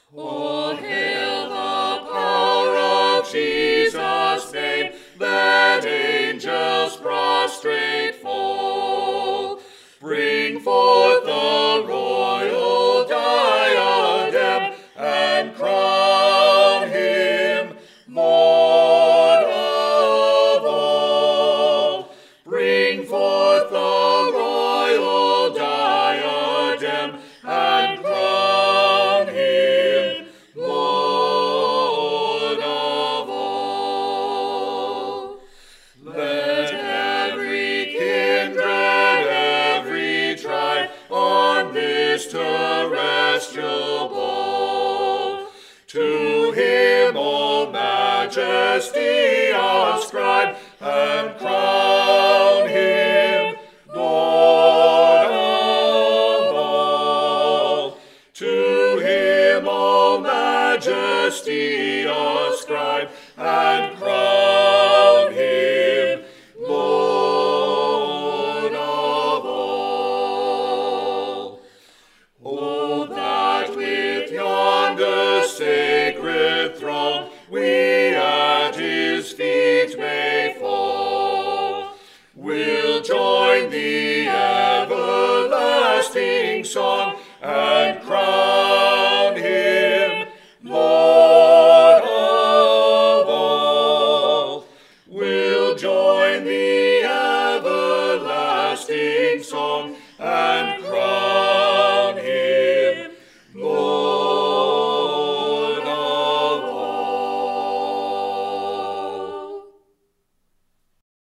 Oh, hail the power of Jesus' name, let angels prostrate fall. Bring forth the royal diadem, and crown him Lord of all. Bring forth the royal diadem, and crown him Lord of all. Let every kindred, every tribe on this terrestrial ball to him all majesty ascribe, and crown him Lord of all. To him all majesty ascribe, and crown him Lord of all. Oh, that with yonder sacred throng we at his feet may fall. We'll join the everlasting song, and crown him Lord of all. We'll join the everlasting song, and